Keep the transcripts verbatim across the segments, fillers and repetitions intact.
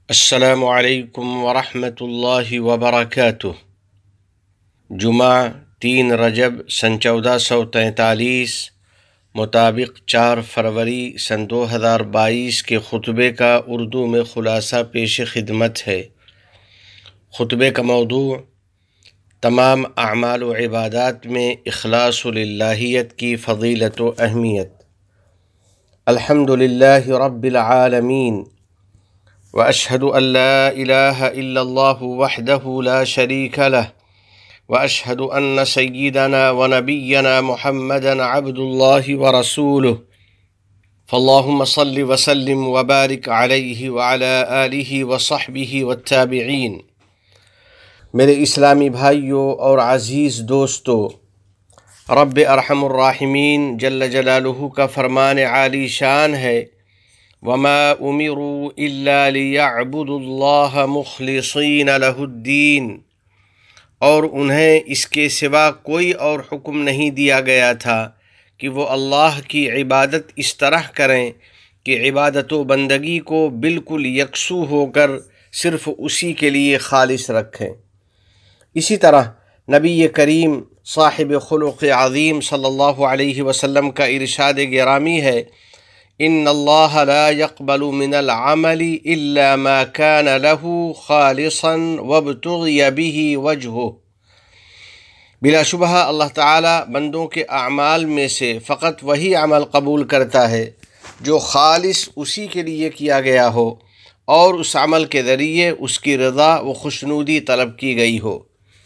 السلام علیکم ورحمۃ اللہ وبرکاتہ۔ جمعہ تین رجب سن چودہ سو تینتالیس مطابق چار فروری سن دو ہزار بائیس کے خطبے کا اردو میں خلاصہ پیش خدمت ہے۔ خطبے کا موضوع تمام اعمال و عبادات میں اخلاص للہیت کی فضیلت و اہمیت۔ الحمد للہ رب العالمین واشهد ان لا اله الا الله وحده لا شريك له واشهد ان سيدنا ونبينا محمدا عبد الله ورسوله فاللهم صل وسلم وبارك عليه وعلى آله وصحبه والتابعين۔ میرے اسلامی بھائیوں اور عزیز دوستو، رب ارحم الراحمین جل جلالہ کا فرمان عالی شان ہے، وَمَا أُمِرُوا إِلَّا لِيَعْبُدُوا اللَّهَ مُخْلِصِينَ لَهُ الدِّينَ، اور انہیں اس کے سوا کوئی اور حکم نہیں دیا گیا تھا کہ وہ اللہ کی عبادت اس طرح کریں کہ عبادت و بندگی کو بالکل یکسو ہو کر صرف اسی کے لیے خالص رکھیں۔ اسی طرح نبی کریم صاحب خلق عظیم صلی اللہ علیہ وسلم کا ارشاد گرامی ہے، ان اللہ لا يقبل من العمل الا ما كان له خالصا وابتغي به وجهه۔ بلا شبہ اللہ تعالی بندوں کے اعمال میں سے فقط وہی عمل قبول کرتا ہے جو خالص اسی کے لیے کیا گیا ہو اور اس عمل کے ذریعے اس کی رضا و خوشنودی طلب کی گئی ہو۔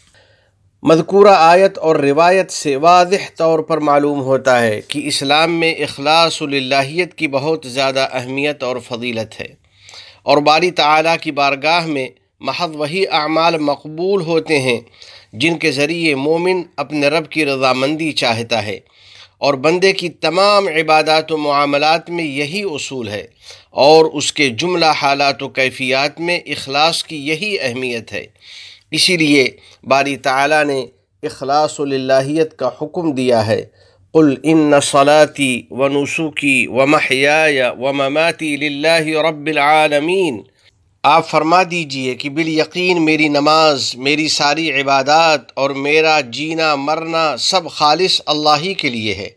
مذکورہ آیت اور روایت سے واضح طور پر معلوم ہوتا ہے کہ اسلام میں اخلاص للہیت کی بہت زیادہ اہمیت اور فضیلت ہے، اور باری تعالیٰ کی بارگاہ میں محض وہی اعمال مقبول ہوتے ہیں جن کے ذریعے مومن اپنے رب کی رضامندی چاہتا ہے، اور بندے کی تمام عبادات و معاملات میں یہی اصول ہے، اور اس کے جملہ حالات و کیفیات میں اخلاص کی یہی اہمیت ہے۔ اسی لیے باری تعالیٰ نے اخلاص للہیت کا حکم دیا ہے، قل ان صلاتی ونسکی ومحیای ومماتی للہ رب العالمین۔ آپ فرما دیجئے کہ بالیقین میری نماز، میری ساری عبادات اور میرا جینا مرنا سب خالص اللہ ہی کے لیے ہے۔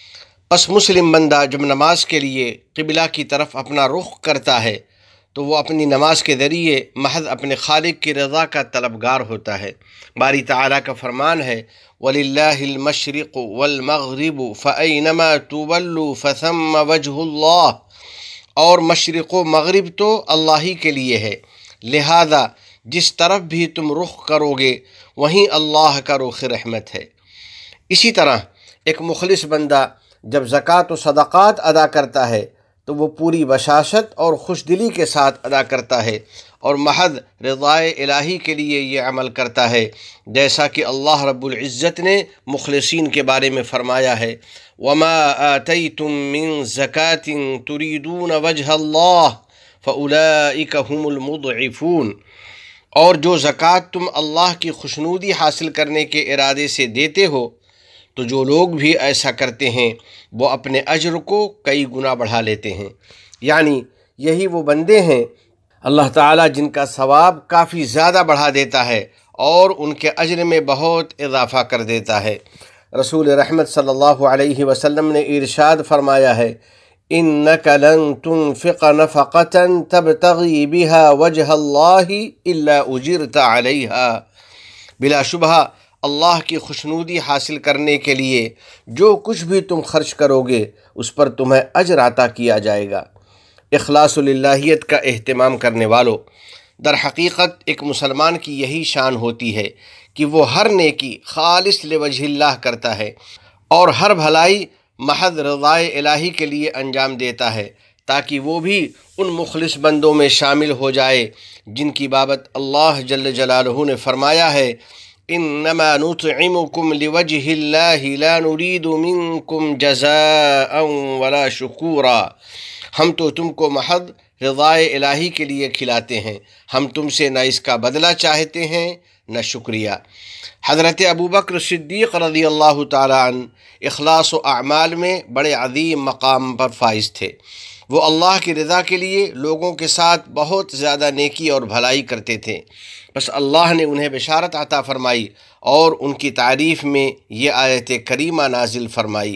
پس مسلم بندہ جب نماز کے لیے قبلہ کی طرف اپنا رخ کرتا ہے تو وہ اپنی نماز کے ذریعے محض اپنے خالق کی رضا کا طلبگار ہوتا ہے۔ باری تعالیٰ کا فرمان ہے، وَلِلَّهِ الْمَشْرِقُ وَالْمَغْرِبُ فَأَيْنَمَا تُوَلُّوا فَثَمَّ وَجْهُ اللَّهِ، اور مشرق و مغرب تو اللہ ہی کے لیے ہے، لہذا جس طرف بھی تم رخ کرو گے وہیں اللہ کا رخ رحمت ہے۔ اسی طرح ایک مخلص بندہ جب زکوٰۃ و صدقات ادا کرتا ہے تو وہ پوری بشاشت اور خوش دلی کے ساتھ ادا کرتا ہے اور محض رضائے الہی کے لیے یہ عمل کرتا ہے، جیسا کہ اللہ رب العزت نے مخلصین کے بارے میں فرمایا ہے، وَمَا آتَيْتُم مِّن زَكَاةٍ تُرِيدُونَ وَجْهَ اللَّهِ فَأُولَئِكَ هُمُ الْمُضْعِفُونَ، اور جو زکوٰۃ تم اللہ کی خوشنودی حاصل کرنے کے ارادے سے دیتے ہو تو جو لوگ بھی ایسا کرتے ہیں وہ اپنے اجر کو کئی گنا بڑھا لیتے ہیں، یعنی یہی وہ بندے ہیں اللہ تعالیٰ جن کا ثواب کافی زیادہ بڑھا دیتا ہے اور ان کے اجر میں بہت اضافہ کر دیتا ہے۔ رسول رحمت صلی اللہ علیہ وسلم نے ارشاد فرمایا ہے، إِنَّكَ لَن تُنفِقَ نَفَقَةً تَبْتَغِي بِهَا وَجْهَ اللَّهِ إِلَّا أُجِرْتَ عَلَيْهَا، بلا شبہ اللہ کی خوشنودی حاصل کرنے کے لیے جو کچھ بھی تم خرچ کرو گے اس پر تمہیں اجر عطا کیا جائے گا۔ اخلاص للہیت کا اہتمام کرنے والوں، در حقیقت ایک مسلمان کی یہی شان ہوتی ہے کہ وہ ہر نیکی خالص لوجہ اللہ کرتا ہے اور ہر بھلائی محض رضائے الہی کے لیے انجام دیتا ہے، تاکہ وہ بھی ان مخلص بندوں میں شامل ہو جائے جن کی بابت اللہ جل جلالہ نے فرمایا ہے، انما نطعمکم لوجہ اللہ لا نرید منکم جزاء ولا شکورا، ہم تو تم کو محض رضائے الہی کے لیے کھلاتے ہیں، ہم تم سے نہ اس کا بدلہ چاہتے ہیں نہ شکریہ۔ حضرت ابوبکر صدیق رضی اللہ تعالی عنہ اخلاص و اعمال میں بڑے عظیم مقام پر فائز تھے۔ وہ اللہ کی رضا کے لیے لوگوں کے ساتھ بہت زیادہ نیکی اور بھلائی کرتے تھے۔ بس اللہ نے انہیں بشارت عطا فرمائی اور ان کی تعریف میں یہ آیت کریمہ نازل فرمائی،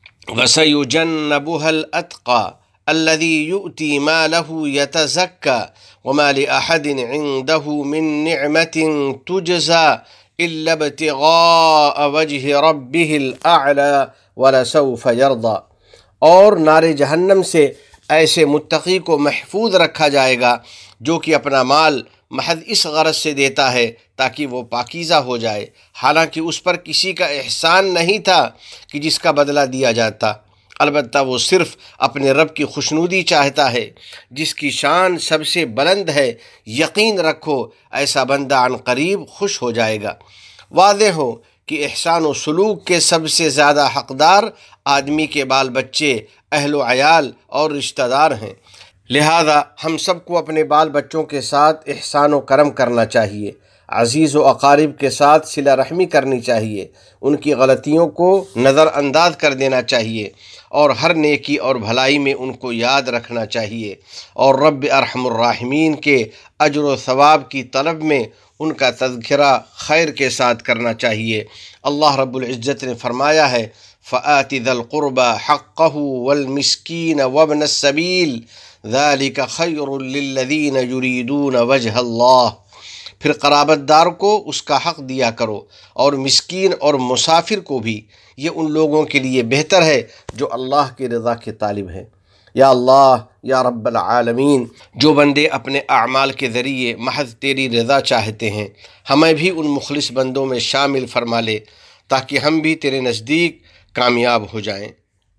وَسَيُجَنَّبُهَا الْأَتْقَى الَّذِي يُؤْتِي مَالَهُ يَتَزَكَّى وَمَا لِأَحَدٍ عِندَهُ مِن نِّعْمَةٍ تُجْزَى إِلَّا ابْتِغَاءَ وَجْهِ رَبِّهِ الْأَعْلَى وَلَسَوْفَ يَرْضَى، اور نار جہنم سے ایسے متقی کو محفوظ رکھا جائے گا جو کہ اپنا مال محض اس غرض سے دیتا ہے تاکہ وہ پاکیزہ ہو جائے، حالانکہ اس پر کسی کا احسان نہیں تھا کہ جس کا بدلہ دیا جاتا، البتہ وہ صرف اپنے رب کی خوشنودی چاہتا ہے جس کی شان سب سے بلند ہے۔ یقین رکھو ایسا بندہ عن قریب خوش ہو جائے گا۔ واضح ہو کہ احسان و سلوک کے سب سے زیادہ حقدار آدمی کے بال بچے، اہل و عیال اور رشتہ دار ہیں، لہذا ہم سب کو اپنے بال بچوں کے ساتھ احسان و کرم کرنا چاہیے، عزیز و اقارب کے ساتھ صلہ رحمی کرنی چاہیے، ان کی غلطیوں کو نظر انداز کر دینا چاہیے اور ہر نیکی اور بھلائی میں ان کو یاد رکھنا چاہیے، اور رب ارحم الراحمین کے اجر و ثواب کی طلب میں ان کا تذکرہ خیر کے ساتھ کرنا چاہیے۔ اللہ رب العزت نے فرمایا ہے، فَآتِ ذَا الْقُرْبَى حَقَّهُ وَالْمِسْكِينَ وَابْنَ السَّبِيلِ ذَلِكَ خَيْرٌ لِّلَّذِينَ يُرِيدُونَ وَجْهَ اللَّهِ، پھر قرابت دار کو اس کا حق دیا کرو اور مسکین اور مسافر کو بھی، یہ ان لوگوں کے لیے بہتر ہے جو اللہ کی رضا کے طالب ہیں۔ یا اللہ یا رب العالمین، جو بندے اپنے اعمال کے ذریعے محض تیری رضا چاہتے ہیں، ہمیں بھی ان مخلص بندوں میں شامل فرما لے تاکہ ہم بھی تیرے نزدیک کامیاب ہو جائیں۔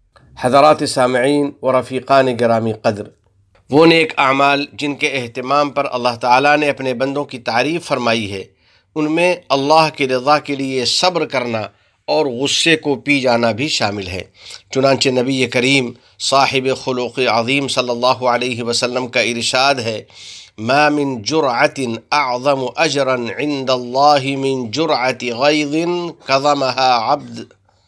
حضرات سامعین و رفیقان گرامی قدر، وہ نیک اعمال جن کے اہتمام پر اللہ تعالیٰ نے اپنے بندوں کی تعریف فرمائی ہے، ان میں اللہ کی رضا کے لیے صبر کرنا اور غصے کو پی جانا بھی شامل ہے۔ چنانچہ نبی کریم صاحب خلق عظیم صلی اللہ علیہ وسلم کا ارشاد ہے، ما من جرعة اعظم اجرا عند اللہ من جرعة غیظ کظمها عبد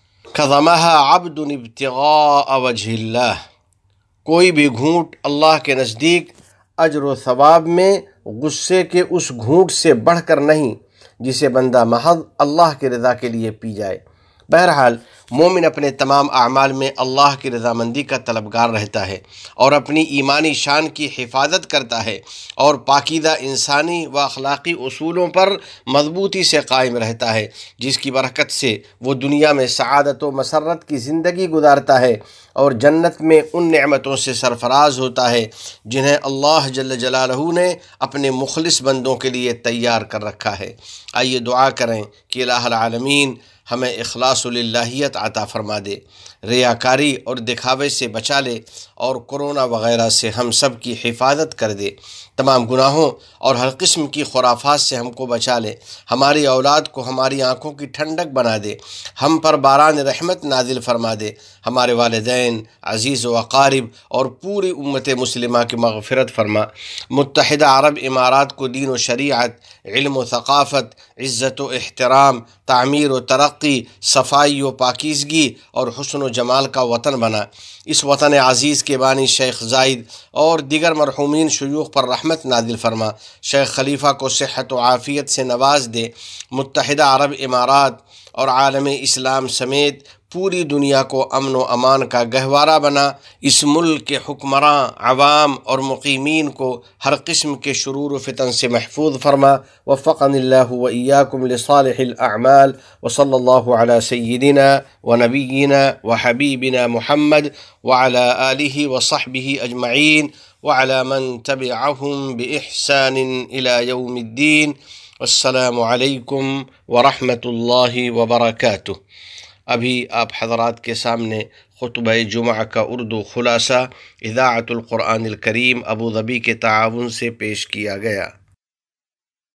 کظمها عبد ابتغاء وجہ اللہ، کوئی بھی گھونٹ اللہ کے نزدیک اجر و ثواب میں غصے کے اس گھونٹ سے بڑھ کر نہیں جسے بندہ محض اللہ کی رضا کے لیے پی جائے۔ بہرحال مومن اپنے تمام اعمال میں اللہ کی رضامندی کا طلبگار رہتا ہے اور اپنی ایمانی شان کی حفاظت کرتا ہے اور پاکیزہ انسانی و اخلاقی اصولوں پر مضبوطی سے قائم رہتا ہے، جس کی برکت سے وہ دنیا میں سعادت و مسرت کی زندگی گزارتا ہے اور جنت میں ان نعمتوں سے سرفراز ہوتا ہے جنہیں اللہ جل جلالہ نے اپنے مخلص بندوں کے لیے تیار کر رکھا ہے۔ آئیے دعا کریں کہ الہ العالمین ہمیں اخلاص و للہیت عطا فرما دے، ریاکاری اور دکھاوے سے بچا لے اور کرونا وغیرہ سے ہم سب کی حفاظت کر دے، تمام گناہوں اور ہر قسم کی خرافات سے ہم کو بچا لے، ہماری اولاد کو ہماری آنکھوں کی ٹھنڈک بنا دے، ہم پر باران رحمت نازل فرما دے، ہمارے والدین، عزیز و اقارب اور پوری امت مسلمہ کی مغفرت فرما۔ متحدہ عرب امارات کو دین و شریعت، علم و ثقافت، عزت و احترام، تعمیر و ترقی، صفائی و پاکیزگی اور حسن و جمال کا وطن بنا۔ اس وطن عزیز کے بانی شیخ زائد اور دیگر مرحومین شیوخ پر رحمت نازل فرما، شیخ خلیفہ کو صحت و عافیت سے نواز دے، متحدہ عرب امارات اور عالم اسلام سمیت پوری دنیا کو امن و امان کا گہوارہ بنا، اس ملک کے حکمراں، عوام اور مقیمین کو ہر قسم کے شرور و فتن سے محفوظ فرما۔ وفقنی اللہ و ایاکم لصالح الاعمال، وصلی اللہ علی سیدنا و نبینا و حبیبنا محمد وعلی آلہ وصحبہ اجمعین وعلی من تبعہم بإحسان الی یوم الدین۔ السلام علیکم ورحمۃ اللہ وبرکاتہ۔ ابھی آپ حضرات کے سامنے خطبہ جمعہ کا اردو خلاصہ اذاعۃ القرآن الکریم ابوظبی کے تعاون سے پیش کیا گیا۔